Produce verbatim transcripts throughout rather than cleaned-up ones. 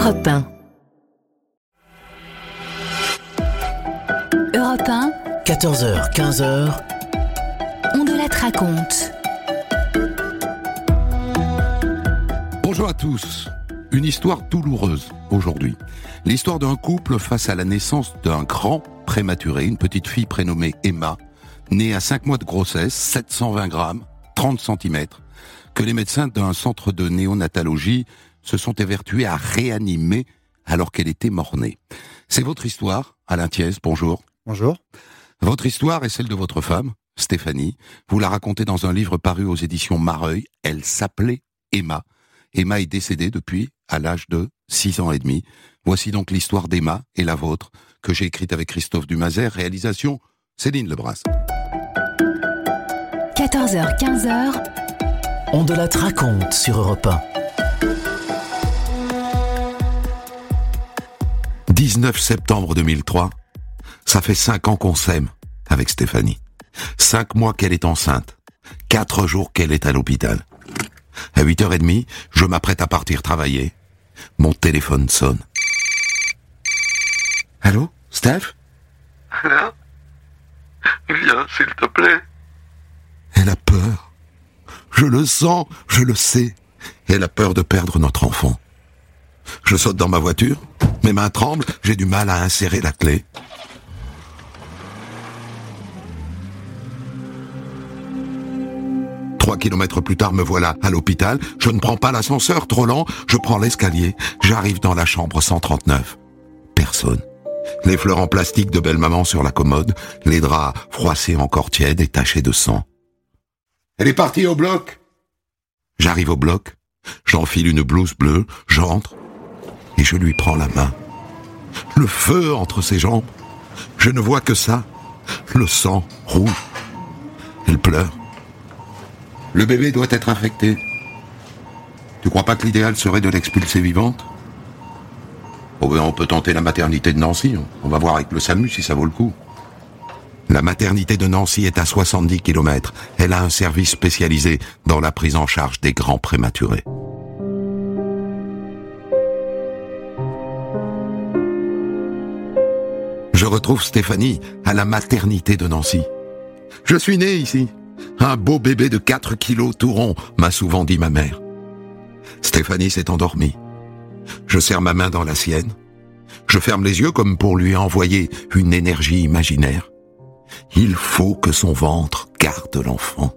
Europe un. Europe un. quatorze heures, quinze heures. On de la te raconte. Bonjour à tous. Une histoire douloureuse aujourd'hui. L'histoire d'un couple face à la naissance d'un grand prématuré, une petite fille prénommée Emma, née à cinq mois de grossesse, sept cent vingt grammes, trente centimètres, que les médecins d'un centre de néonatologie se sont évertués à réanimer alors qu'elle était mort-née. C'est votre histoire, Alain Thiès, bonjour. Bonjour. Votre histoire est celle de votre femme, Stéphanie. Vous la racontez dans un livre paru aux éditions Mareuil. Elle s'appelait Emma. Emma est décédée depuis, à l'âge de six ans et demi. Voici donc l'histoire d'Emma et la vôtre, que j'ai écrite avec Christophe Dumazer. Réalisation, Céline Lebras. quatorze heures, quinze heures. On de la te raconte sur Europe un. dix-neuf septembre deux mille trois, ça fait cinq ans qu'on s'aime avec Stéphanie. Cinq mois qu'elle est enceinte. Quatre jours qu'elle est à l'hôpital. À huit heures trente, je m'apprête à partir travailler. Mon téléphone sonne. Allô, Steph ? Alain ? Viens, s'il te plaît. Elle a peur. Je le sens, je le sais. Elle a peur de perdre notre enfant. Je saute dans ma voiture, mes mains tremblent, j'ai du mal à insérer la clé. Trois kilomètres plus tard, me voilà à l'hôpital. Je ne prends pas l'ascenseur, trop lent. Je prends l'escalier. J'arrive dans la chambre cent trente-neuf. Personne. Les fleurs en plastique de belle-maman sur la commode, les draps froissés encore tièdes et tachés de sang. Elle est partie au bloc. J'arrive au bloc. J'enfile une blouse bleue, j'entre et je lui prends la main. Le feu entre ses jambes. Je ne vois que ça. Le sang rouge. Elle pleure. Le bébé doit être infecté. Tu crois pas que l'idéal serait de l'expulser vivante ? Oh ben on peut tenter la maternité de Nancy. On va voir avec le SAMU si ça vaut le coup. La maternité de Nancy est à soixante-dix kilomètres. Elle a un service spécialisé dans la prise en charge des grands prématurés. Je retrouve Stéphanie à la maternité de Nancy. Je suis né ici. Un beau bébé de quatre kilos tout rond, m'a souvent dit ma mère. Stéphanie s'est endormie. Je serre ma main dans la sienne. Je ferme les yeux comme pour lui envoyer une énergie imaginaire. Il faut que son ventre garde l'enfant.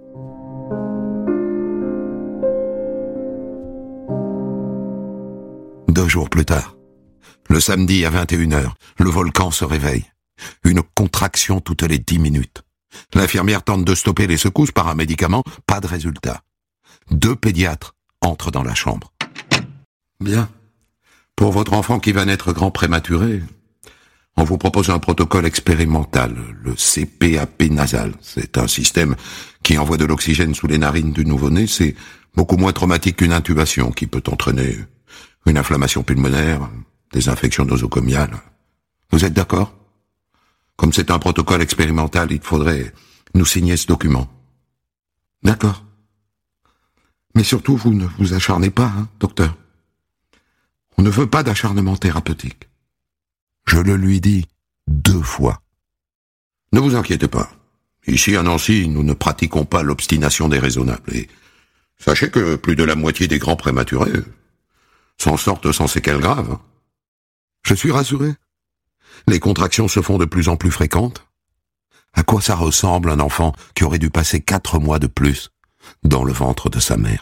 Deux jours plus tard, le samedi à vingt et une heures, le volcan se réveille. Une contraction toutes les dix minutes. L'infirmière tente de stopper les secousses par un médicament, pas de résultat. Deux pédiatres entrent dans la chambre. Bien. Pour votre enfant qui va naître grand prématuré, on vous propose un protocole expérimental, le C P A P nasal. C'est un système qui envoie de l'oxygène sous les narines du nouveau-né. C'est beaucoup moins traumatique qu'une intubation qui peut entraîner une inflammation pulmonaire, des infections nosocomiales. Vous êtes d'accord ? Comme c'est un protocole expérimental, il faudrait nous signer ce document. D'accord. Mais surtout, vous ne vous acharnez pas, hein, docteur. On ne veut pas d'acharnement thérapeutique. Je le lui dis deux fois. Ne vous inquiétez pas. Ici, à Nancy, nous ne pratiquons pas l'obstination déraisonnable. Et sachez que plus de la moitié des grands prématurés s'en sortent sans séquelles graves. Je suis rassuré. Les contractions se font de plus en plus fréquentes. À quoi ça ressemble un enfant qui aurait dû passer quatre mois de plus dans le ventre de sa mère ?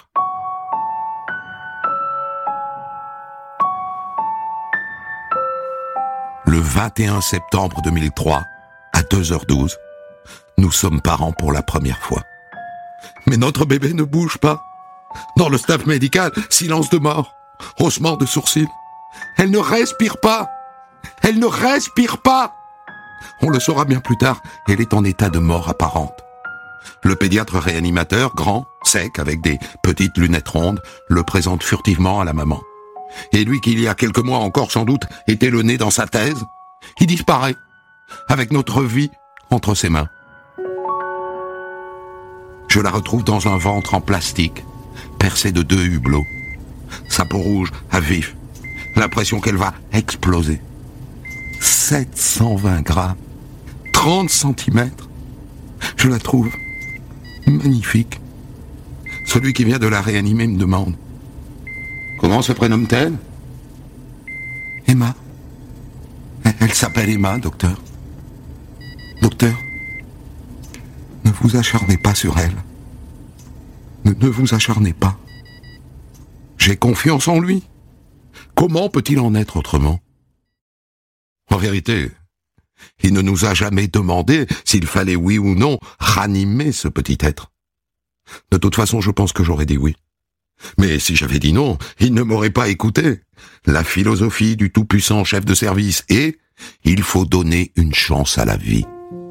Le vingt et un septembre deux mille trois, à deux heures douze, nous sommes parents pour la première fois. Mais notre bébé ne bouge pas. Dans le staff médical, silence de mort, haussement de sourcils. Elle ne respire pas. Elle ne respire pas. On le saura bien plus tard, elle est en état de mort apparente. Le pédiatre réanimateur, grand, sec, avec des petites lunettes rondes, le présente furtivement à la maman. Et lui qui il y a quelques mois encore sans doute était le nez dans sa thèse, il disparaît, avec notre vie entre ses mains. Je la retrouve dans un ventre en plastique, percé de deux hublots. Sa peau rouge à vif, L'impression qu'elle va exploser. sept cent vingt grammes. trente centimètres. Je la trouve magnifique. Celui qui vient de la réanimer me demande: comment se prénomme-t-elle? Emma. Elle s'appelle Emma, docteur. Docteur, ne vous acharnez pas sur elle. Ne, ne vous acharnez pas. J'ai confiance en lui. Comment peut-il en être autrement? En vérité, il ne nous a jamais demandé s'il fallait oui ou non ranimer ce petit être. De toute façon, je pense que j'aurais dit oui. Mais si j'avais dit non, il ne m'aurait pas écouté. La philosophie du tout-puissant chef de service est: il faut donner une chance à la vie.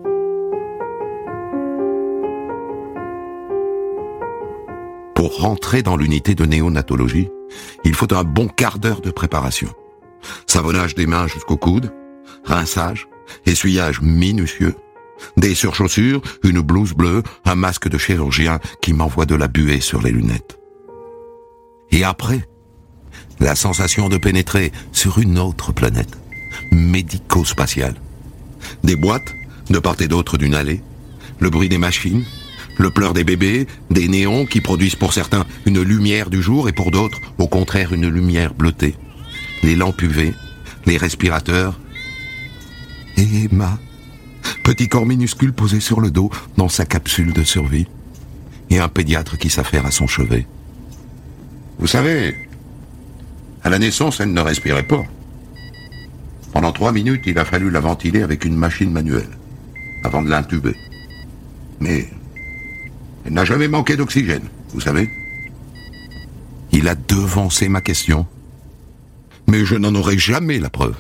Pour rentrer dans l'unité de néonatologie, il faut un bon quart d'heure de préparation. Savonnage des mains jusqu'au coude, rinçage, essuyage minutieux, des surchaussures, une blouse bleue, un masque de chirurgien qui m'envoie de la buée sur les lunettes. Et après, la sensation de pénétrer sur une autre planète, médico-spatiale. Des boîtes, de part et d'autre d'une allée, le bruit des machines, le pleur des bébés, des néons qui produisent pour certains une lumière du jour et pour d'autres, au contraire, une lumière bleutée. Les lampes U V, les respirateurs. Et Emma, petit corps minuscule posé sur le dos dans sa capsule de survie. Et un pédiatre qui s'affaire à son chevet. Vous savez, à la naissance, elle ne respirait pas. Pendant trois minutes, il a fallu la ventiler avec une machine manuelle, avant de l'intuber. Mais elle n'a jamais manqué d'oxygène, vous savez. Il a devancé ma question. Mais je n'en aurai jamais la preuve.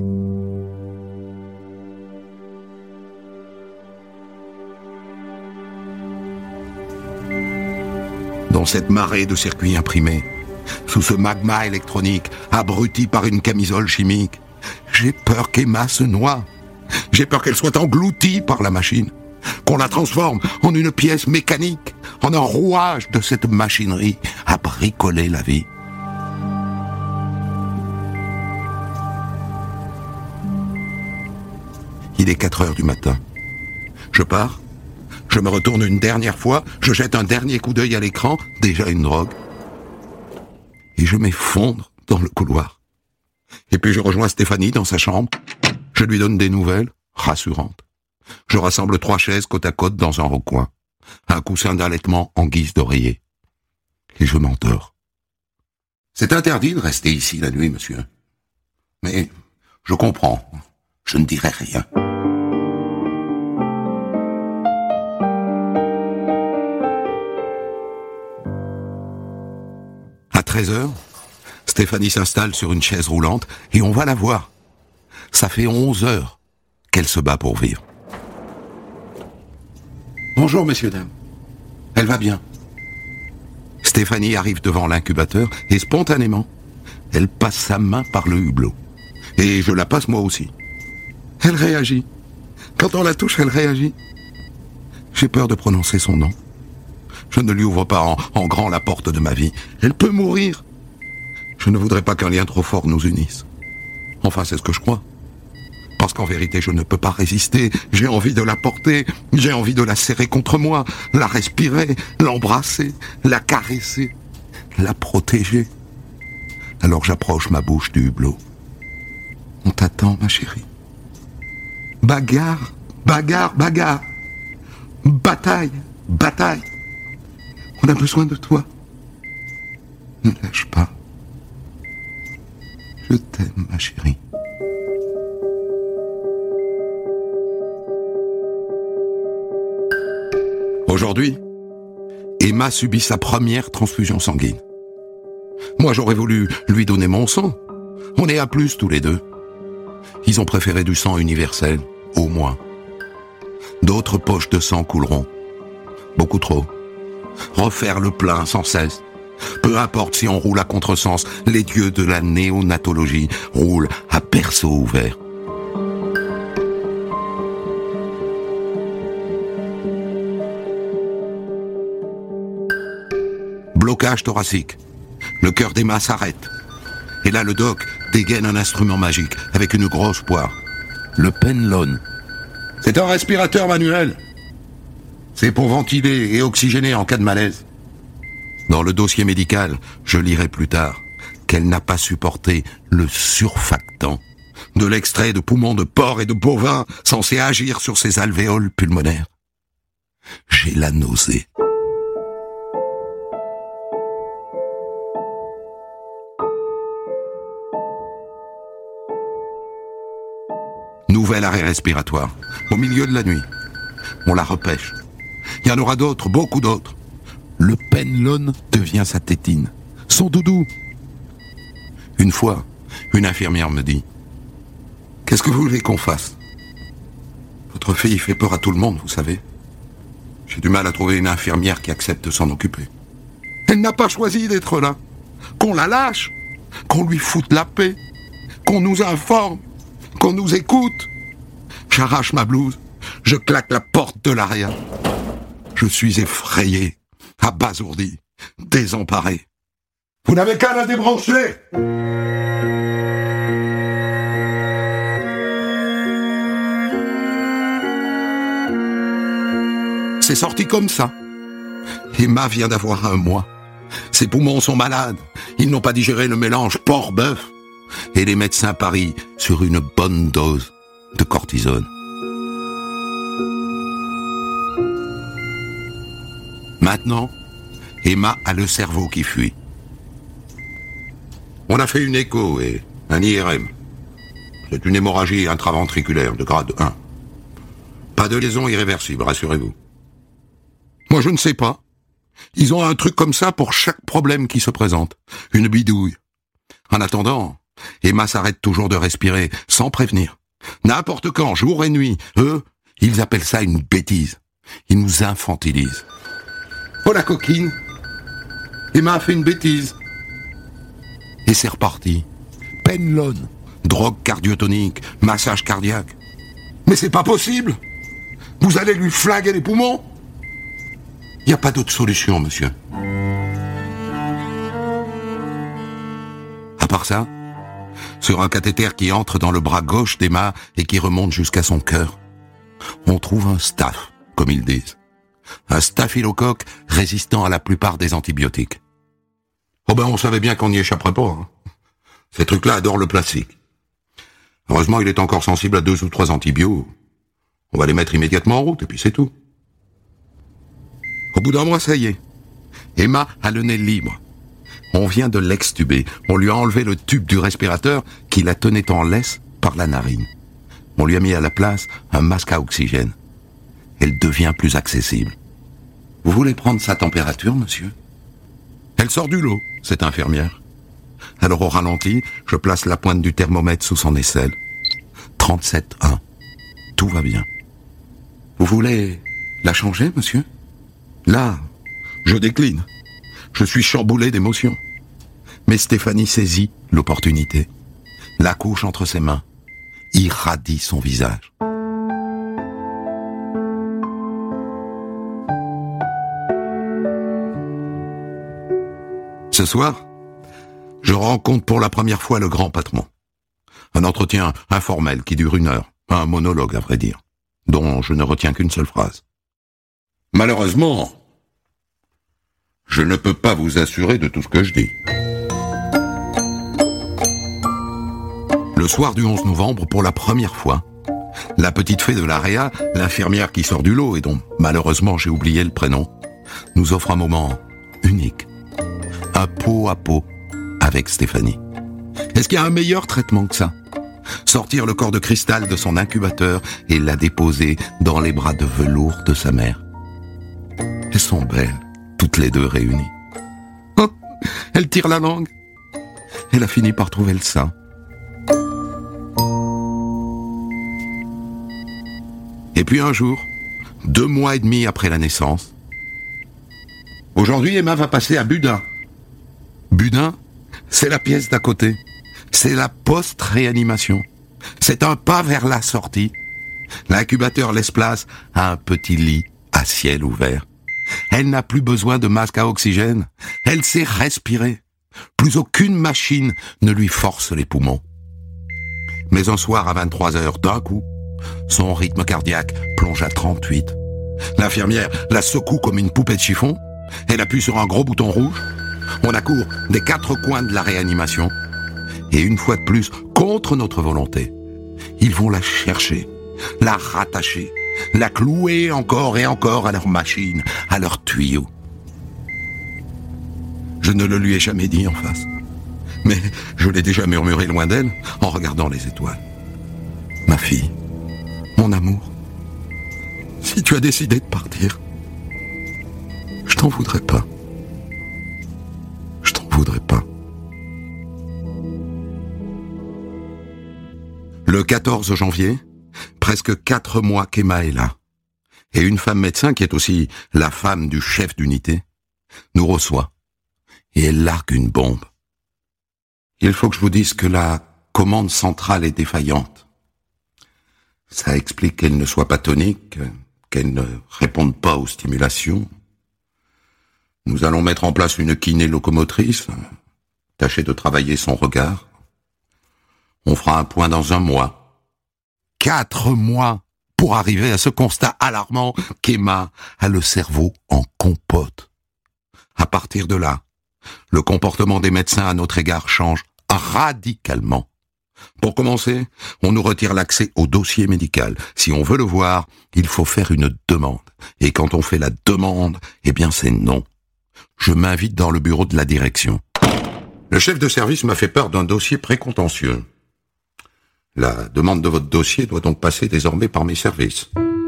Dans cette marée de circuits imprimés, sous ce magma électronique, abruti par une camisole chimique, j'ai peur qu'Emma se noie. J'ai peur qu'elle soit engloutie par la machine, qu'on la transforme en une pièce mécanique, en un rouage de cette machinerie à bricoler la vie. Il est quatre heures du matin. Je pars, je me retourne une dernière fois, je jette un dernier coup d'œil à l'écran, déjà une drogue, et je m'effondre dans le couloir. Et puis je rejoins Stéphanie dans sa chambre, je lui donne des nouvelles rassurantes. Je rassemble trois chaises côte à côte dans un recoin, un coussin d'allaitement en guise d'oreiller. Et je m'endors. C'est interdit de rester ici la nuit, monsieur. Mais je comprends, je ne dirai rien. À treize heures, Stéphanie s'installe sur une chaise roulante et on va la voir. Ça fait onze heures qu'elle se bat pour vivre. Bonjour, messieurs, dames. Elle va bien. Stéphanie arrive devant l'incubateur et spontanément, elle passe sa main par le hublot. Et je la passe moi aussi. Elle réagit. Quand on la touche, elle réagit. J'ai peur de prononcer son nom. Je ne lui ouvre pas en, en grand la porte de ma vie. Elle peut mourir. Je ne voudrais pas qu'un lien trop fort nous unisse. Enfin, c'est ce que je crois. Parce qu'en vérité, je ne peux pas résister. J'ai envie de la porter. J'ai envie de la serrer contre moi, la respirer, l'embrasser, la caresser, la protéger. Alors j'approche ma bouche du hublot. On t'attend, ma chérie. Bagarre, bagarre, bagarre. Bataille, bataille. On a besoin de toi. Ne lâche pas. Je t'aime, ma chérie. Aujourd'hui, Emma subit sa première transfusion sanguine. Moi, j'aurais voulu lui donner mon sang. On est à plus tous les deux. Ils ont préféré du sang universel, au moins. D'autres poches de sang couleront. Beaucoup trop. Refaire le plein sans cesse. Peu importe si on roule à contresens, les dieux de la néonatologie roulent à berceau ouvert. Blocage thoracique. Le cœur d'Emma s'arrête. Et là, le doc dégaine un instrument magique avec une grosse poire. Le Penlone. C'est un respirateur manuel. C'est pour ventiler et oxygéner en cas de malaise. Dans le dossier médical, je lirai plus tard qu'elle n'a pas supporté le surfactant de l'extrait de poumons de porc et de bovin censé agir sur ses alvéoles pulmonaires. J'ai la nausée. Nouvel arrêt respiratoire, au milieu de la nuit. On la repêche. Il y en aura d'autres, beaucoup d'autres. Le Penlone devient sa tétine, son doudou. Une fois, une infirmière me dit « Qu'est-ce que vous voulez qu'on fasse ? Votre fille fait peur à tout le monde, vous savez. J'ai du mal à trouver une infirmière qui accepte de s'en occuper. Elle n'a pas choisi d'être là. Qu'on la lâche, qu'on lui foute la paix, qu'on nous informe, qu'on nous écoute. » J'arrache ma blouse, je claque la porte de l'aria. Je suis effrayé, abasourdi, désemparé. Vous n'avez qu'à la débrancher! C'est sorti comme ça. Emma vient d'avoir un mois. Ses poumons sont malades. Ils n'ont pas digéré le mélange porc-bœuf. Et les médecins parient sur une bonne dose de cortisone. Maintenant, Emma a le cerveau qui fuit. On a fait une écho et un I R M. C'est une hémorragie intraventriculaire de grade un. Pas de lésion irréversible, rassurez-vous. Moi, je ne sais pas. Ils ont un truc comme ça pour chaque problème qui se présente. Une bidouille. En attendant, Emma s'arrête toujours de respirer, sans prévenir. N'importe quand, jour et nuit. Eux, ils appellent ça une bêtise. Ils nous infantilisent. Oh la coquine! Emma a fait une bêtise. Et c'est reparti. Penlone, drogue cardiotonique, massage cardiaque. Mais c'est pas possible! Vous allez lui flinguer les poumons? Il n'y a pas d'autre solution, monsieur. À part ça, sur un cathéter qui entre dans le bras gauche d'Emma et qui remonte jusqu'à son cœur, on trouve un staph, comme ils disent. Un staphylocoque résistant à la plupart des antibiotiques. Oh ben on savait bien qu'on n'y échapperait pas. Hein. Ces trucs-là adorent le plastique. Heureusement, il est encore sensible à deux ou trois antibiotiques. On va les mettre immédiatement en route et puis c'est tout. Au bout d'un mois, ça y est. Emma a le nez libre. On vient de l'extuber. On lui a enlevé le tube du respirateur qui la tenait en laisse par la narine. On lui a mis à la place un masque à oxygène. Elle devient plus accessible. Vous voulez prendre sa température, monsieur? Elle sort du lot, cette infirmière. Alors au ralenti, je place la pointe du thermomètre sous son aisselle. trente-sept un. Tout va bien. Vous voulez la changer, monsieur? Là, je décline. Je suis chamboulé d'émotion. Mais Stéphanie saisit l'opportunité, la couche entre ses mains, irradie son visage. Ce soir, je rencontre pour la première fois le grand patron. Un entretien informel qui dure une heure, un monologue à vrai dire, dont je ne retiens qu'une seule phrase. Malheureusement, je ne peux pas vous assurer de tout ce que je dis. Le soir du onze novembre, pour la première fois, la petite fée de l'A R E A, l'infirmière qui sort du lot et dont malheureusement j'ai oublié le prénom, nous offre un moment unique. Un pot à pot avec Stéphanie. Est-ce qu'il y a un meilleur traitement que ça? Sortir le corps de cristal de son incubateur et la déposer dans les bras de velours de sa mère. Elles sont belles, toutes les deux réunies. Oh, elle tire la langue. Elle a fini par trouver le sein. Et puis un jour, deux mois et demi après la naissance, aujourd'hui Emma va passer à Budin. Budin, c'est la pièce d'à côté. C'est la post-réanimation. C'est un pas vers la sortie. L'incubateur laisse place à un petit lit à ciel ouvert. Elle n'a plus besoin de masque à oxygène. Elle sait respirer. Plus aucune machine ne lui force les poumons. Mais un soir à vingt-trois heures, d'un coup, son rythme cardiaque plonge à trente-huit. L'infirmière la secoue comme une poupée de chiffon. Elle appuie sur un gros bouton rouge. On accourt des quatre coins de la réanimation. Et une fois de plus, contre notre volonté, ils vont la chercher, la rattacher, la clouer encore et encore à leur machine, à leur tuyau. Je ne le lui ai jamais dit en face, mais je l'ai déjà murmuré loin d'elle en regardant les étoiles. Ma fille, mon amour, si tu as décidé de partir, je t'en voudrais pas. Je t'en voudrais pas. Le quatorze janvier, presque quatre mois qu'Emma est là, et une femme médecin qui est aussi la femme du chef d'unité, nous reçoit, et elle largue une bombe. Il faut que je vous dise que la commande centrale est défaillante. Ça explique qu'elle ne soit pas tonique, qu'elle ne réponde pas aux stimulations. Nous allons mettre en place une kiné locomotrice, tâcher de travailler son regard. On fera un point dans un mois. Quatre mois pour arriver à ce constat alarmant qu'Emma a le cerveau en compote. À partir de là, le comportement des médecins à notre égard change radicalement. Pour commencer, on nous retire l'accès au dossier médical. Si on veut le voir, il faut faire une demande. Et quand on fait la demande, eh bien c'est non. Je m'invite dans le bureau de la direction. Le chef de service m'a fait part d'un dossier précontentieux. La demande de votre dossier doit donc passer désormais par mes services.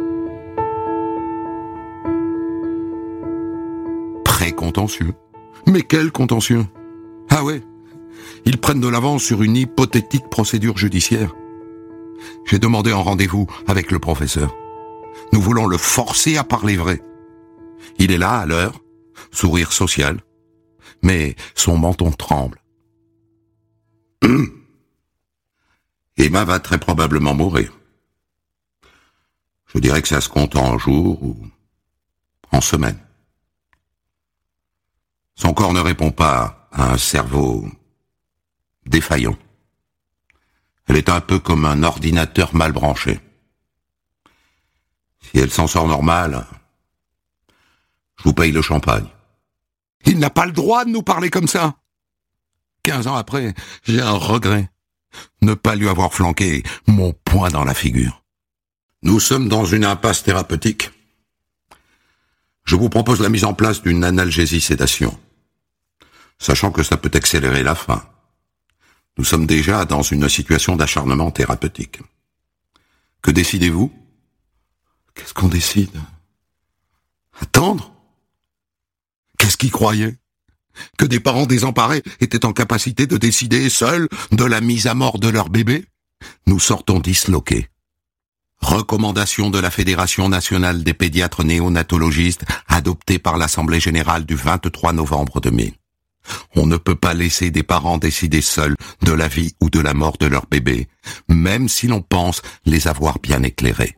Précontentieux? Mais quel contentieux? Ah ouais, ils prennent de l'avance sur une hypothétique procédure judiciaire. J'ai demandé un rendez-vous avec le professeur. Nous voulons le forcer à parler vrai. Il est là à l'heure, sourire social, mais son menton tremble. Emma va très probablement mourir. Je dirais que ça se compte en jours ou en semaines. Son corps ne répond pas à un cerveau défaillant. Elle est un peu comme un ordinateur mal branché. Si elle s'en sort normal, je vous paye le champagne. Il n'a pas le droit de nous parler comme ça. Quinze ans après, j'ai un regret. Ne pas lui avoir flanqué mon poing dans la figure. Nous sommes dans une impasse thérapeutique. Je vous propose la mise en place d'une analgésie-sédation, sachant que ça peut accélérer la fin. Nous sommes déjà dans une situation d'acharnement thérapeutique. Que décidez-vous? Qu'est-ce qu'on décide? Attendre? Qu'est-ce qu'ils croyaient? Que des parents désemparés étaient en capacité de décider seuls de la mise à mort de leur bébé? Nous sortons disloqués. Recommandation de la Fédération nationale des pédiatres néonatologistes adoptée par l'Assemblée générale du vingt-trois novembre deux mille. On ne peut pas laisser des parents décider seuls de la vie ou de la mort de leur bébé, même si l'on pense les avoir bien éclairés.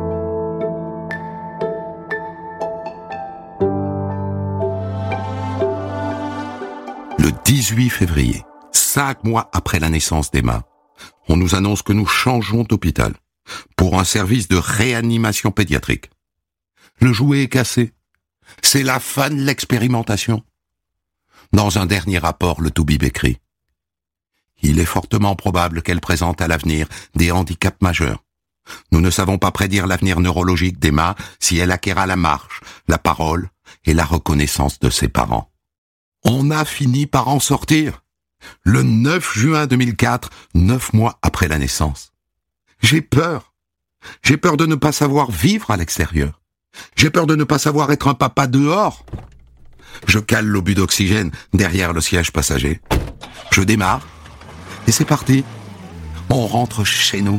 Le dix-huit février, cinq mois après la naissance d'Emma, on nous annonce que nous changeons d'hôpital pour un service de réanimation pédiatrique. Le jouet est cassé. C'est la fin de l'expérimentation. Dans un dernier rapport, le Toubib écrit « Il est fortement probable qu'elle présente à l'avenir des handicaps majeurs. Nous ne savons pas prédire l'avenir neurologique d'Emma si elle acquérera la marche, la parole et la reconnaissance de ses parents. » On a fini par en sortir. Le neuf juin deux mille quatre, neuf mois après la naissance. J'ai peur. J'ai peur de ne pas savoir vivre à l'extérieur. J'ai peur de ne pas savoir être un papa dehors. Je cale l'obus d'oxygène derrière le siège passager. Je démarre. Et c'est parti. On rentre chez nous.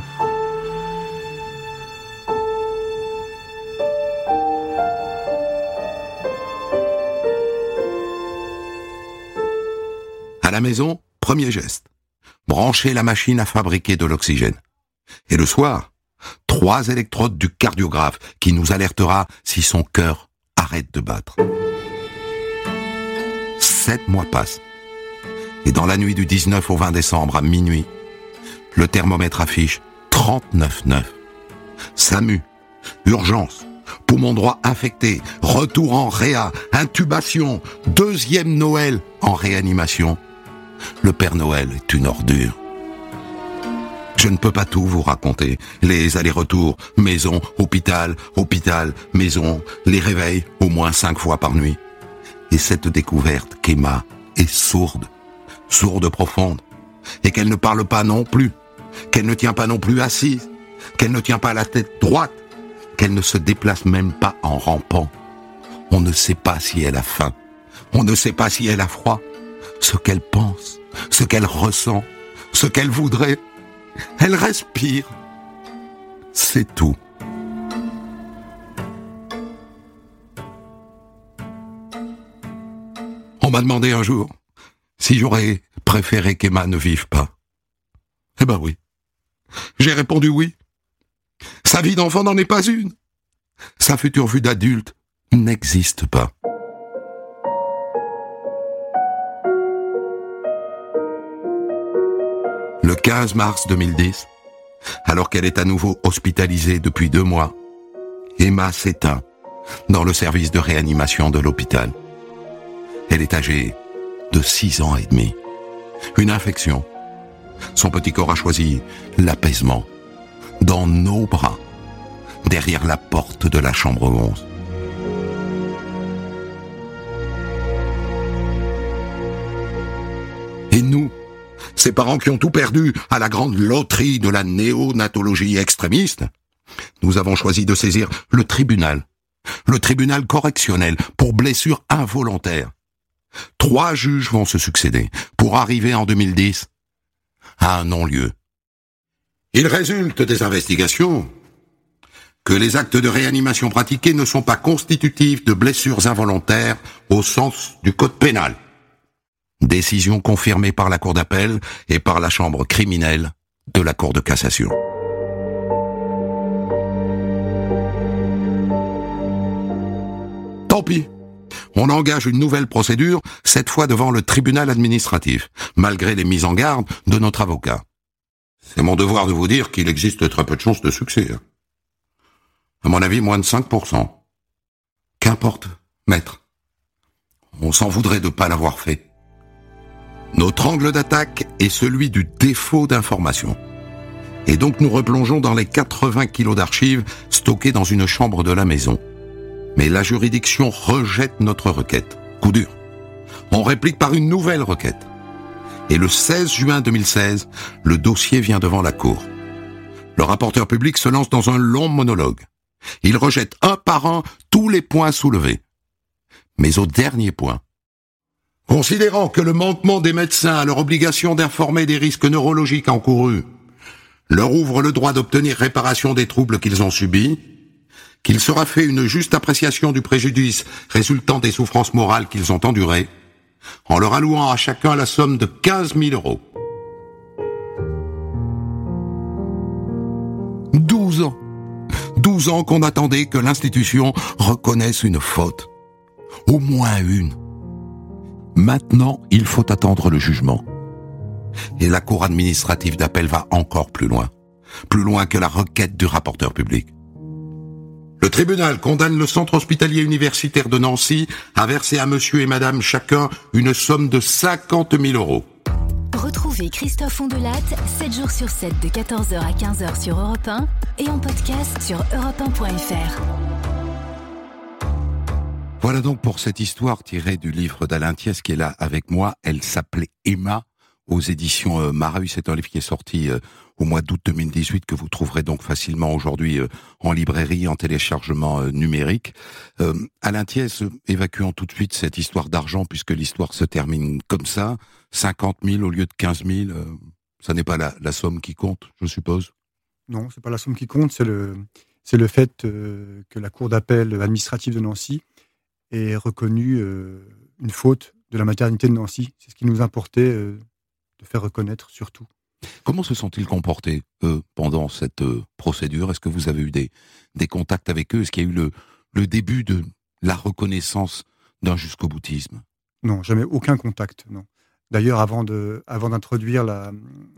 À la maison, premier geste. Brancher la machine à fabriquer de l'oxygène. Et le soir, trois électrodes du cardiographe qui nous alertera si son cœur arrête de battre. Sept mois passent. Et dans la nuit du dix-neuf au vingt décembre à minuit, le thermomètre affiche trente-neuf virgule neuf. SAMU, urgence, poumon droit infecté, retour en réa, intubation, deuxième Noël en réanimation. Le Père Noël est une ordure. Je ne peux pas tout vous raconter. Les allers-retours, maison, hôpital, hôpital, maison, les réveils au moins cinq fois par nuit. Et cette découverte qu'Emma est sourde, sourde profonde, et qu'elle ne parle pas non plus, qu'elle ne tient pas non plus assise, qu'elle ne tient pas la tête droite, qu'elle ne se déplace même pas en rampant. On ne sait pas si elle a faim, on ne sait pas si elle a froid, ce qu'elle pense, ce qu'elle ressent, ce qu'elle voudrait. Elle respire. C'est tout. On m'a demandé un jour si j'aurais préféré qu'Emma ne vive pas. Eh ben oui. J'ai répondu oui. Sa vie d'enfant n'en est pas une. Sa future vue d'adulte n'existe pas. Le quinze mars deux mille dix, alors qu'elle est à nouveau hospitalisée depuis deux mois, Emma s'éteint dans le service de réanimation de l'hôpital. Elle est âgée de six ans et demi. Une infection. Son petit corps a choisi l'apaisement dans nos bras, derrière la porte de la chambre onze. Et nous, ces parents qui ont tout perdu à la grande loterie de la néonatologie extrémiste, nous avons choisi de saisir le tribunal, le tribunal correctionnel pour blessures involontaires. Trois juges vont se succéder pour arriver en deux mille dix à un non-lieu. Il résulte des investigations que les actes de réanimation pratiqués ne sont pas constitutifs de blessures involontaires au sens du code pénal. Décision confirmée par la Cour d'appel et par la chambre criminelle de la Cour de cassation. Tant pis, on engage une nouvelle procédure, cette fois devant le tribunal administratif, malgré les mises en garde de notre avocat. C'est mon devoir de vous dire qu'il existe très peu de chances de succès. À mon avis, moins de cinq pour cent. Qu'importe, maître. On s'en voudrait de ne pas l'avoir fait. Notre angle d'attaque est celui du défaut d'information. Et donc nous replongeons dans les quatre-vingts kilos d'archives stockées dans une chambre de la maison. Mais la juridiction rejette notre requête. Coup dur. On réplique par une nouvelle requête. Et le seize juin deux mille seize, le dossier vient devant la Cour. Le rapporteur public se lance dans un long monologue. Il rejette un par un tous les points soulevés. Mais au dernier point, considérant que le manquement des médecins à leur obligation d'informer des risques neurologiques encourus leur ouvre le droit d'obtenir réparation des troubles qu'ils ont subis, qu'il sera fait une juste appréciation du préjudice résultant des souffrances morales qu'ils ont endurées, en leur allouant à chacun la somme de quinze mille euros. Douze ans. Douze ans qu'on attendait que l'institution reconnaisse une faute. Au moins une. Maintenant, il faut attendre le jugement. Et la Cour administrative d'appel va encore plus loin. Plus loin que la requête du rapporteur public. Le tribunal condamne le centre hospitalier universitaire de Nancy à verser à monsieur et madame chacun une somme de cinquante mille euros. Retrouvez Christophe Ondelat sept jours sur sept de quatorze heures à quinze heures sur Europe un et en podcast sur europe un point f r. Voilà donc pour cette histoire tirée du livre d'Alain Thiès qui est là avec moi. Elle s'appelait Emma aux éditions euh, Mareuil. C'est un livre qui est sorti euh, au mois d'août deux mille dix-huit que vous trouverez donc facilement aujourd'hui euh, en librairie, en téléchargement euh, numérique. Euh, Alain Thiès, euh, évacuons tout de suite cette histoire d'argent puisque l'histoire se termine comme ça. cinquante mille au lieu de quinze mille, euh, ça n'est pas la, la somme qui compte, je suppose? Non, c'est pas la somme qui compte, c'est le, c'est le fait euh, que la Cour d'appel administrative de Nancy ait reconnu euh, une faute de la maternité de Nancy. C'est ce qui nous importait euh, de faire reconnaître surtout. Comment se sont-ils comportés, eux, pendant cette euh, procédure? Est-ce que vous avez eu des, des contacts avec eux? Est-ce qu'il y a eu le, le début de la reconnaissance d'un jusqu'au boutisme? Non, jamais aucun contact, non. D'ailleurs, avant, de, avant d'introduire la,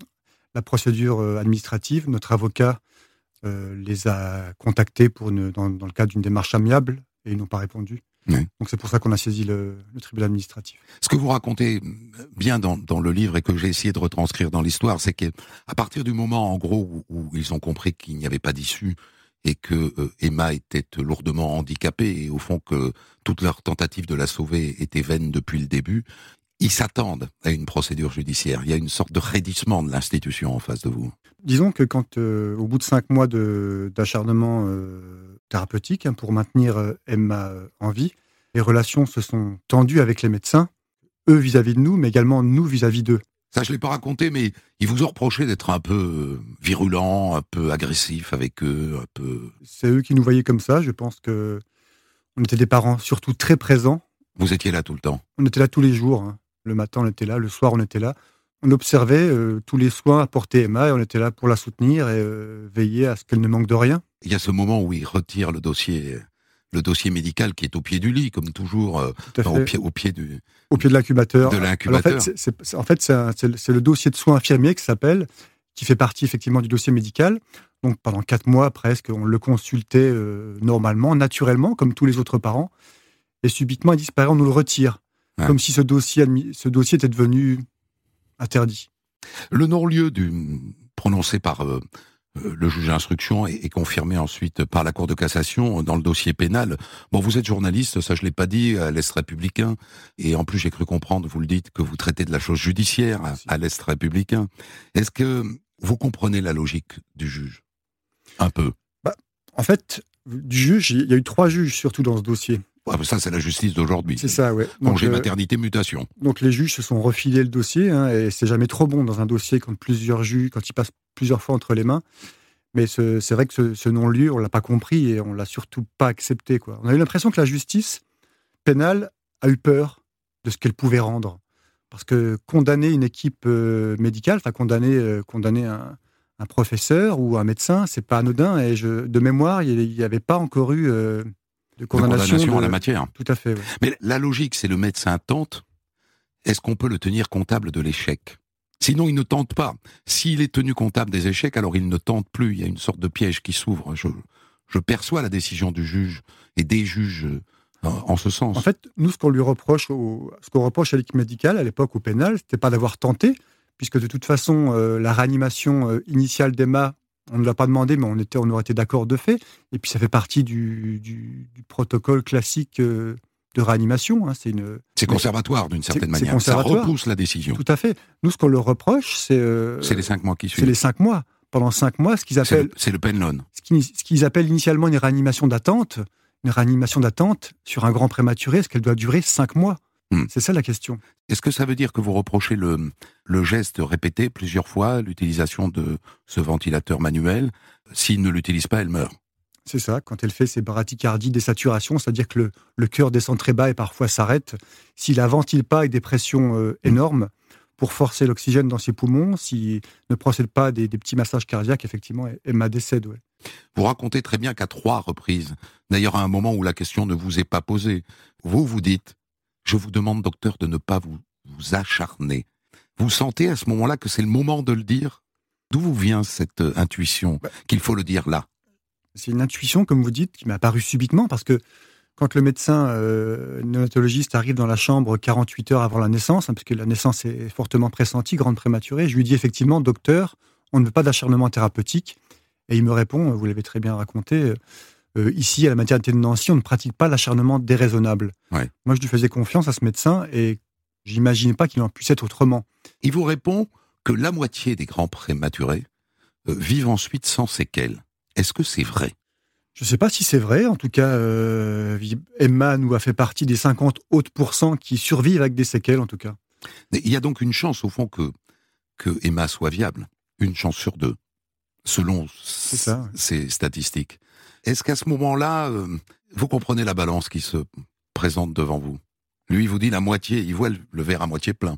la procédure administrative, notre avocat euh, les a contactés pour une, dans, dans le cadre d'une démarche amiable et ils n'ont pas répondu. Oui. Donc c'est pour ça qu'on a saisi le, le tribunal administratif. Ce que vous racontez bien dans, dans le livre et que j'ai essayé de retranscrire dans l'histoire, c'est qu'à partir du moment, en gros, où, où ils ont compris qu'il n'y avait pas d'issue et que euh, Emma était lourdement handicapée et au fond que toute leur tentative de la sauver était vaine depuis le début, ils s'attendent à une procédure judiciaire. Il y a une sorte de raidissement de l'institution en face de vous. Disons que quand, euh, au bout de cinq mois de, d'acharnement euh, thérapeutique hein, pour maintenir euh, Emma euh, en vie, les relations se sont tendues avec les médecins, eux vis-à-vis de nous, mais également nous vis-à-vis d'eux. Ça, je ne l'ai pas raconté, mais ils vous ont reproché d'être un peu virulent, un peu agressif avec eux, un peu... C'est eux qui nous voyaient comme ça. Je pense que on était des parents surtout très présents. Vous étiez là tout le temps? On était là tous les jours. Hein. Le matin, on était là. Le soir, on était là. On observait euh, tous les soins apportés à Emma et on était là pour la soutenir et euh, veiller à ce qu'elle ne manque de rien. Il y a ce moment où ils retirent le dossier... le dossier médical qui est au pied du lit, comme toujours, euh, au, pied, au pied du... Au pied de l'incubateur. De l'incubateur. En fait, c'est, c'est, en fait c'est, un, c'est, le, c'est le dossier de soins infirmiers qui s'appelle, qui fait partie effectivement du dossier médical. Donc pendant quatre mois presque, on le consultait euh, normalement, naturellement, comme tous les autres parents. Et subitement, il disparaît, on nous le retire. Ouais. Comme si ce dossier, ce dossier était devenu interdit. Le non-lieu du, prononcé par... Euh, le juge d'instruction est, est confirmé ensuite par la Cour de cassation dans le dossier pénal. Bon, vous êtes journaliste, ça je l'ai pas dit, à l'Est républicain, et en plus j'ai cru comprendre, vous le dites, que vous traitez de la chose judiciaire à, à l'Est républicain. Est-ce que vous comprenez la logique du juge? Un peu. Bah, en fait, du juge, il y a eu trois juges surtout dans ce dossier. Ouais, ça, c'est la justice d'aujourd'hui. C'est ça, ouais. Congé euh, maternité, mutation. Donc les juges se sont refilés le dossier, hein, et c'est jamais trop bon dans un dossier quand plusieurs juges, quand ils passent plusieurs fois entre les mains. Mais ce, c'est vrai que ce, ce non-lieu, on l'a pas compris et on l'a surtout pas accepté, quoi. On a eu l'impression que la justice pénale a eu peur de ce qu'elle pouvait rendre, parce que condamner une équipe euh, médicale, enfin condamner, euh, condamner un, un professeur ou un médecin, c'est pas anodin. Et je, de mémoire, il n'y avait pas encore eu euh, de condamnation, de condamnation de... à la matière. Tout à fait. Ouais. Mais la logique, c'est le médecin tente. Est-ce qu'on peut le tenir comptable de l'échec? Sinon, il ne tente pas. S'il est tenu comptable des échecs, alors il ne tente plus. Il y a une sorte de piège qui s'ouvre. Je, je perçois la décision du juge et des juges en, en ce sens. En fait, nous, ce qu'on lui reproche, au, ce qu'on reproche à l'équipe médicale, à l'époque au pénal, c'était pas d'avoir tenté, puisque de toute façon, euh, la réanimation euh, initiale d'Emma, on ne l'a pas demandé, mais on, était, on aurait été d'accord de fait. Et puis, ça fait partie du, du, du protocole classique euh, de réanimation. Hein. C'est, une, c'est conservatoire d'une certaine c'est, manière. C'est ça repousse la décision. Tout à fait. Nous, ce qu'on leur reproche, c'est... Euh, c'est les cinq mois qui suivent. C'est les cinq mois. Pendant cinq mois, ce qu'ils appellent... C'est le, c'est le Penlon. Ce qu'ils, ce qu'ils appellent initialement une réanimation d'attente. Une réanimation d'attente sur un grand prématuré, est-ce qu'elle doit durer cinq mois? hmm. C'est ça la question. Est-ce que ça veut dire que vous reprochez le, le geste répété plusieurs fois, l'utilisation de ce ventilateur manuel? S'il ne l'utilise pas, elle meurt. C'est ça, quand elle fait ses bradycardies, des saturations, c'est-à-dire que le, le cœur descend très bas et parfois s'arrête. S'il la ventile pas avec des pressions euh, énormes pour forcer l'oxygène dans ses poumons, s'il ne procède pas à des, des petits massages cardiaques, effectivement, Emma décède. Ouais. Vous racontez très bien qu'à trois reprises, d'ailleurs à un moment où la question ne vous est pas posée, vous vous dites, je vous demande docteur de ne pas vous, vous acharner. Vous sentez à ce moment-là que c'est le moment de le dire? D'où vous vient cette euh, intuition bah, qu'il faut le dire là? C'est une intuition, comme vous dites, qui m'est apparue subitement, parce que quand le médecin euh, néonatologiste arrive dans la chambre quarante-huit heures avant la naissance, hein, parce que la naissance est fortement pressentie, grande prématurée, je lui dis effectivement, docteur, on ne veut pas d'acharnement thérapeutique. Et il me répond, vous l'avez très bien raconté, euh, ici, à la maternité de Nancy, on ne pratique pas l'acharnement déraisonnable. Ouais. Moi, je lui faisais confiance à ce médecin et j'imaginais pas qu'il en puisse être autrement. Il vous répond que la moitié des grands prématurés euh, vivent ensuite sans séquelles. Est-ce que c'est vrai? Je ne sais pas si c'est vrai. En tout cas, euh, Emma nous a fait partie des cinquante autres pourcents qui survivent avec des séquelles, en tout cas. Il y a donc une chance, au fond, que, que Emma soit viable. Une chance sur deux, selon c'est ça, ouais. ces statistiques. Est-ce qu'à ce moment-là, euh, vous comprenez la balance qui se présente devant vous? Lui, il vous dit la moitié, il voit le, le verre à moitié plein.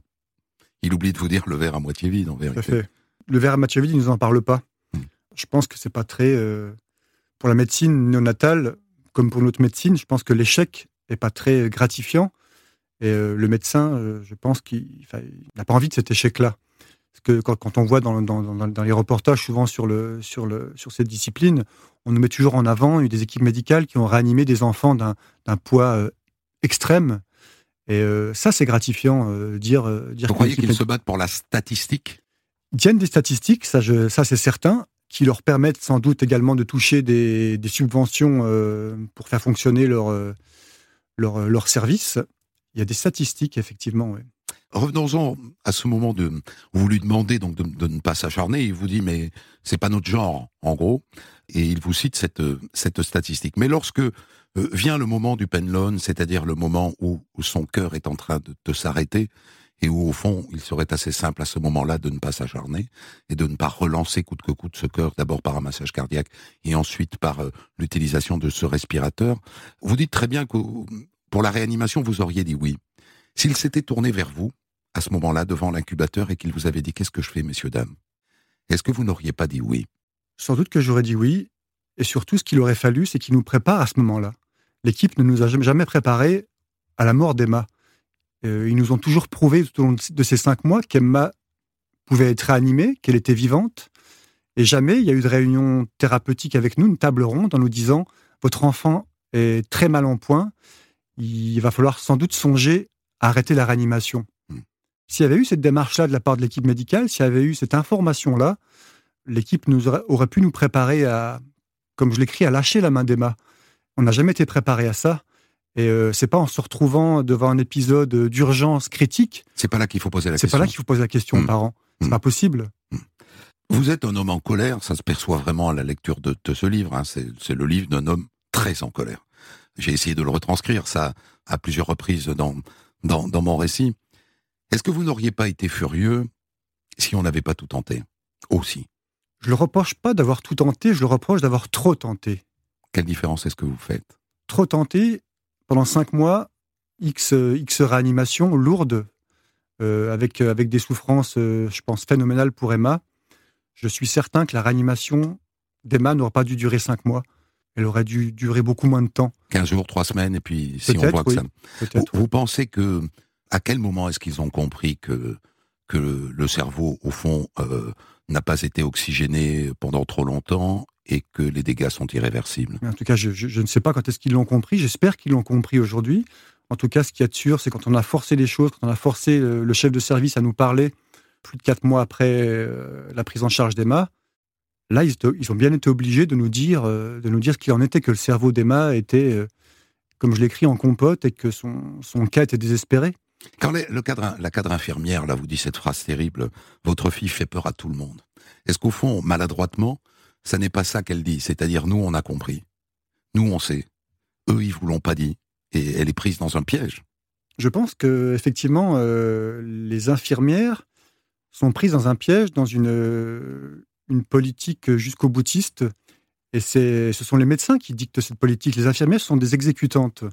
Il oublie de vous dire le verre à moitié vide, en vérité. Tout à fait. Le verre à moitié vide, il ne nous en parle pas. Je pense que c'est pas très... Euh, pour la médecine néonatale, comme pour notre médecine, je pense que l'échec est pas très gratifiant. Et euh, le médecin, euh, je pense qu'il n'a pas envie de cet échec-là. Parce que quand, quand on voit dans, dans, dans, dans les reportages, souvent sur, le, sur, le, sur cette discipline, on nous met toujours en avant des équipes médicales qui ont réanimé des enfants d'un, d'un poids euh, extrême. Et euh, ça, c'est gratifiant. Euh, dire, euh, dire Vous croyez qu'ils médic... se battent pour la statistique ? Ils tiennent des statistiques, ça, je, ça c'est certain, qui leur permettent sans doute également de toucher des, des subventions euh, pour faire fonctionner leur, euh, leur, leur service. Il y a des statistiques, effectivement. Oui. Revenons-en à ce moment de... Vous lui demandez donc de, de ne pas s'acharner, il vous dit « mais c'est pas notre genre », en gros, et il vous cite cette, cette statistique. Mais lorsque euh, vient le moment du penlone, c'est-à-dire le moment où, où son cœur est en train de, de s'arrêter, et où, au fond, il serait assez simple à ce moment-là de ne pas s'acharner et de ne pas relancer coûte que coûte ce cœur, d'abord par un massage cardiaque et ensuite par euh, l'utilisation de ce respirateur. Vous dites très bien que pour la réanimation, vous auriez dit oui. S'il s'était tourné vers vous, à ce moment-là, devant l'incubateur, et qu'il vous avait dit « qu'est-ce que je fais, messieurs, dames ?» Est-ce que vous n'auriez pas dit oui ? Sans doute que j'aurais dit oui, et surtout, ce qu'il aurait fallu, c'est qu'il nous prépare à ce moment-là. L'équipe ne nous a jamais préparés à la mort d'Emma. Euh, ils nous ont toujours prouvé tout au long de ces cinq mois qu'Emma pouvait être réanimée, qu'elle était vivante. Et jamais il y a eu de réunion thérapeutique avec nous, une table ronde, en nous disant « votre enfant est très mal en point, il va falloir sans doute songer à arrêter la réanimation. » S'il y avait eu cette démarche-là de la part de l'équipe médicale, s'il y avait eu cette information-là, l'équipe nous aurait, aurait pu nous préparer à, comme je l'écris, à lâcher la main d'Emma. On n'a jamais été préparé à ça. Et euh, c'est pas en se retrouvant devant un épisode d'urgence critique. C'est pas là qu'il faut poser la c'est question. C'est pas là qu'il faut poser la question mmh. aux parents. C'est mmh. pas possible. Mmh. Vous êtes un homme en colère, ça se perçoit vraiment à la lecture de, de ce livre. Hein. C'est, c'est le livre d'un homme très en colère. J'ai essayé de le retranscrire, ça, à plusieurs reprises dans, dans, dans mon récit. Est-ce que vous n'auriez pas été furieux si on n'avait pas tout tenté, aussi ? Je le reproche pas d'avoir tout tenté, je le reproche d'avoir trop tenté. Quelle différence est-ce que vous faites ? Trop tenté, pendant cinq mois, X, X réanimations lourdes, euh, avec, avec des souffrances, euh, je pense, phénoménales pour Emma. Je suis certain que la réanimation d'Emma n'aurait pas dû durer cinq mois. Elle aurait dû durer beaucoup moins de temps. quinze jours, trois semaines, et puis si Peut-être, on voit que oui. ça... Peut-être, vous, vous pensez que... À quel moment est-ce qu'ils ont compris que, que le cerveau, au fond, euh, n'a pas été oxygéné pendant trop longtemps et que les dégâts sont irréversibles ? En tout cas, je, je, je ne sais pas quand est-ce qu'ils l'ont compris. J'espère qu'ils l'ont compris aujourd'hui. En tout cas, ce qu'il y a de sûr, c'est quand on a forcé les choses, quand on a forcé le, le chef de service à nous parler plus de quatre mois après euh, la prise en charge d'Emma, là, ils, ils ont bien été obligés de nous dire, euh, de nous dire ce qu'il en était, que le cerveau d'Emma était, euh, comme je l'écris, en compote et que son, son cas était désespéré. Quand les, le cadre, la cadre infirmière, là, vous dit cette phrase terrible, « Votre fille fait peur à tout le monde ». Est-ce qu'au fond, maladroitement, ça n'est pas ça qu'elle dit ? C'est-à-dire, nous, on a compris. Nous, on sait. Eux, ils vous l'ont pas dit. Et elle est prise dans un piège. Je pense que, effectivement, euh, les infirmières sont prises dans un piège, dans une, euh, une politique jusqu'au boutiste. Et c'est, ce sont les médecins qui dictent cette politique. Les infirmières sont des exécutantes.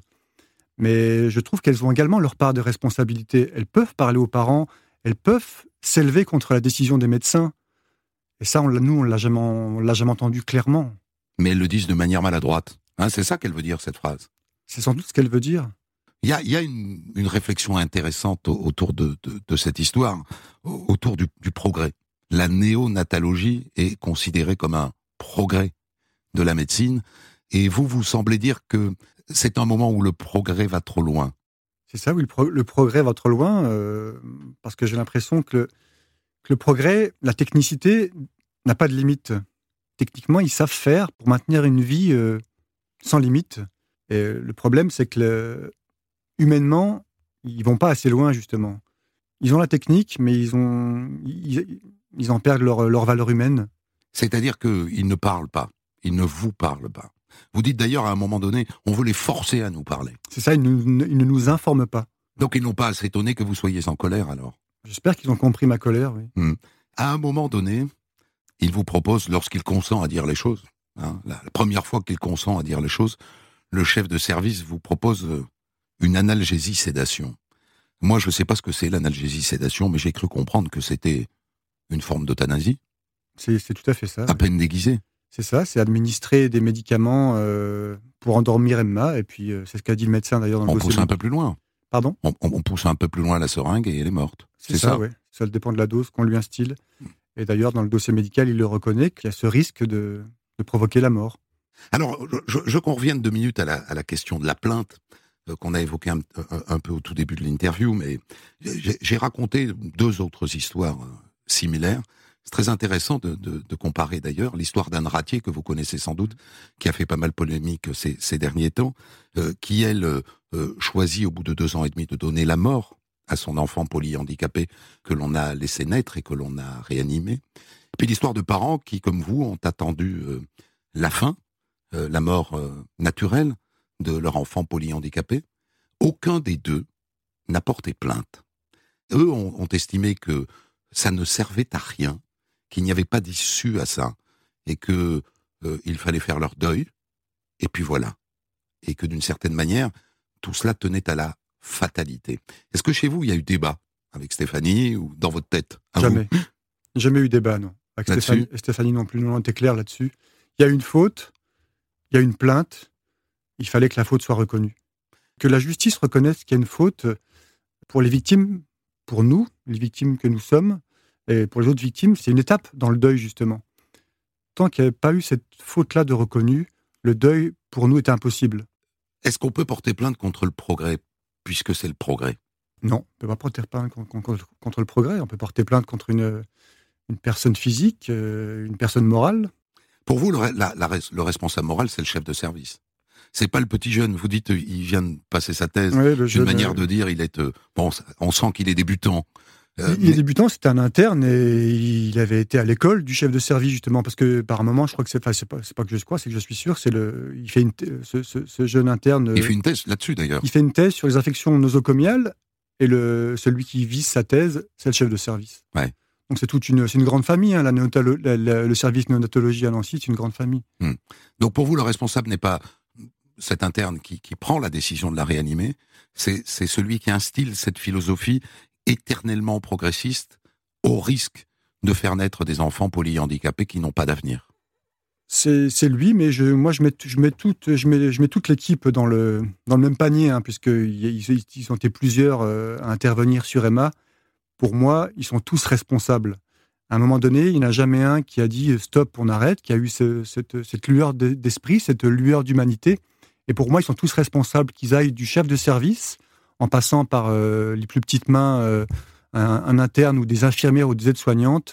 Mais je trouve qu'elles ont également leur part de responsabilité. Elles peuvent parler aux parents, elles peuvent s'élever contre la décision des médecins. Et ça, on, nous, on ne l'a jamais, on l'a jamais entendu clairement. Mais elles le disent de manière maladroite. Hein, c'est ça qu'elle veut dire, cette phrase. C'est sans doute ce qu'elle veut dire. Il y a, il y a une, une réflexion intéressante autour de, de, de cette histoire, autour du, du progrès. La néonatologie est considérée comme un progrès de la médecine. Et vous, vous semblez dire que c'est un moment où le progrès va trop loin. C'est ça, oui, le, pro- le progrès va trop loin, euh, parce que j'ai l'impression que le, que le progrès, la technicité, n'a pas de limite. Techniquement, ils savent faire pour maintenir une vie euh, sans limite. Et le problème, c'est que le, humainement, ils vont pas assez loin, justement. Ils ont la technique, mais ils, ont, ils, ils en perdent leur, leur valeur humaine. C'est-à-dire qu'ils ne parlent pas, ils ne vous parlent pas. Vous dites d'ailleurs à un moment donné, on veut les forcer à nous parler. C'est ça, ils ne, ils ne nous informent pas. Donc ils n'ont pas à s'étonner que vous soyez en colère alors. J'espère qu'ils ont compris ma colère, oui. Mmh. À un moment donné, ils vous proposent, lorsqu'il consent à dire les choses, hein, la, la première fois qu'il consent à dire les choses, le chef de service vous propose une analgésie-sédation. Moi, je ne sais pas ce que c'est l'analgésie-sédation, mais j'ai cru comprendre que c'était une forme d'euthanasie. C'est, c'est tout à fait ça. À oui. peine déguisée. C'est ça, c'est administrer des médicaments euh, pour endormir Emma, et puis euh, c'est ce qu'a dit le médecin d'ailleurs dans le On dossier. pousse un peu plus loin. Pardon ? on, on pousse un peu plus loin la seringue et elle est morte. C'est, c'est ça, ça oui. Ça dépend de la dose qu'on lui instille. Et d'ailleurs, dans le dossier médical, il le reconnaît qu'il y a ce risque de, de provoquer la mort. Alors, je, je qu'on revienne deux minutes à la, à la question de la plainte, euh, qu'on a évoquée un, un, un peu au tout début de l'interview, mais j'ai, j'ai raconté deux autres histoires euh, similaires. C'est très intéressant de, de, de comparer d'ailleurs l'histoire d'Anne Ratier, que vous connaissez sans doute, qui a fait pas mal polémique ces, ces derniers temps, euh, qui, elle, euh, choisit au bout de deux ans et demi de donner la mort à son enfant polyhandicapé que l'on a laissé naître et que l'on a réanimé. Puis l'histoire de parents qui, comme vous, ont attendu euh, la fin, euh, la mort euh, naturelle de leur enfant polyhandicapé. Aucun des deux n'a porté plainte. Eux ont, ont estimé que ça ne servait à rien, qu'il n'y avait pas d'issue à ça, et que euh, il fallait faire leur deuil, et puis voilà. Et que d'une certaine manière, tout cela tenait à la fatalité. Est-ce que chez vous, il y a eu débat avec Stéphanie, ou dans votre tête? Jamais. Vous Jamais eu débat, non. Avec Stéphanie, Stéphanie non plus, non, on était clair là-dessus. Il y a une faute, il y a une plainte, il fallait que la faute soit reconnue. Que la justice reconnaisse qu'il y a une faute pour les victimes, pour nous, les victimes que nous sommes, et pour les autres victimes, c'est une étape dans le deuil, justement. Tant qu'il n'y avait pas eu cette faute-là de reconnue, le deuil, pour nous, était impossible. Est-ce qu'on peut porter plainte contre le progrès, puisque c'est le progrès? Non, on ne peut pas porter plainte contre, contre, contre le progrès. On peut porter plainte contre une, une personne physique, euh, une personne morale. Pour vous, le, la, la, le responsable moral, c'est le chef de service. C'est pas le petit jeune. Vous dites, il vient de passer sa thèse. Oui, le D'une jeune, manière euh... de dire, il est. Euh, bon, on sent qu'il est débutant. Euh, il mais... est débutant, c'était un interne et il avait été à l'école du chef de service, justement, parce que par moment, je crois que c'est, enfin, c'est pas, c'est pas que je crois, c'est que je suis sûr, c'est le, il fait une, ce, ce, ce jeune interne. Il fait une thèse là-dessus, d'ailleurs. Il fait une thèse sur les infections nosocomiales et le, celui qui vise sa thèse, c'est le chef de service. Ouais. Donc c'est toute une, c'est une grande famille, hein, la néonatolo, la, la, le service néonatologie à Nancy, c'est une grande famille. Hum. Donc pour vous, le responsable n'est pas cet interne qui, qui prend la décision de la réanimer, c'est, c'est celui qui instille cette philosophie éternellement progressiste au risque de faire naître des enfants polyhandicapés qui n'ont pas d'avenir. C'est, c'est lui, mais je, moi je mets, je mets toute, je mets, je mets toute l'équipe dans le, dans le même panier, hein, puisqu'ils ils, ils ont été plusieurs euh, à intervenir sur Emma. Pour moi, ils sont tous responsables. À un moment donné, il n'y en a jamais un qui a dit stop, on arrête, qui a eu ce, cette, cette lueur d'esprit, cette lueur d'humanité. Et pour moi, ils sont tous responsables, qu'ils aillent du chef de service, en passant par euh, les plus petites mains, euh, un, un interne ou des infirmières ou des aides-soignantes.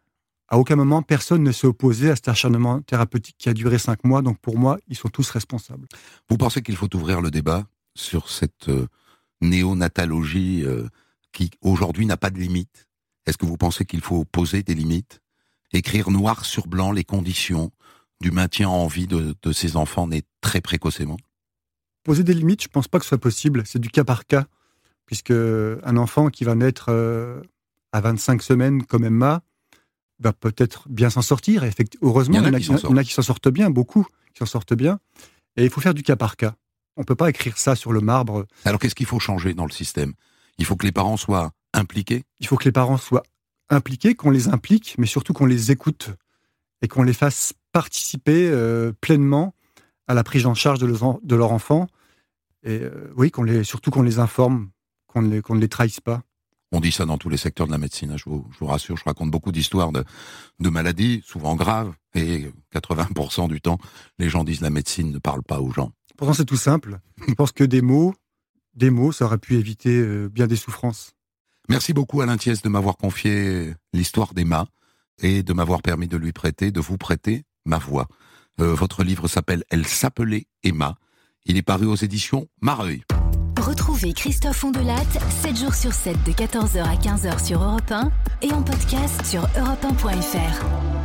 À aucun moment, personne ne s'est opposé à cet acharnement thérapeutique qui a duré cinq mois. Donc pour moi, ils sont tous responsables. Vous pensez qu'il faut ouvrir le débat sur cette euh, néonatologie euh, qui aujourd'hui n'a pas de limite? Est-ce que vous pensez qu'il faut poser des limites? Écrire noir sur blanc les conditions du maintien en vie de, de ces enfants nés très précocement? Poser des limites, je ne pense pas que ce soit possible. C'est du cas par cas. Puisque un enfant qui va naître euh, à vingt-cinq semaines comme Emma va peut-être bien s'en sortir. Et heureusement, il y en a, il y en a, qui, il y en a qui s'en sortent bien, beaucoup qui s'en sortent bien. Et il faut faire du cas par cas. On ne peut pas écrire ça sur le marbre. Alors qu'est-ce qu'il faut changer dans le système? Il faut que les parents soient impliqués? Il faut que les parents soient impliqués, qu'on les implique, mais surtout qu'on les écoute et qu'on les fasse participer euh, pleinement à la prise en charge de, leur, de leur enfant. Et euh, oui, qu'on les, surtout qu'on les informe, qu'on ne les, qu'on ne les trahisse pas. On dit ça dans tous les secteurs de la médecine, hein, je, vous, je vous rassure, je raconte beaucoup d'histoires de, de maladies, souvent graves, et quatre-vingts pour cent du temps, les gens disent la médecine ne parle pas aux gens. Pourtant, c'est tout simple. Je pense que des mots, des mots, ça aurait pu éviter euh, bien des souffrances. Merci beaucoup Alain Thiès de m'avoir confié l'histoire d'Emma et de m'avoir permis de lui prêter, de vous prêter ma voix. Euh, votre livre s'appelle « Elle s'appelait Emma ». Il est paru aux éditions Mareuil. Retrouvez Christophe Ondelatte, sept jours sur sept de quatorze heures à quinze heures sur Europe un et en podcast sur europe un point f r.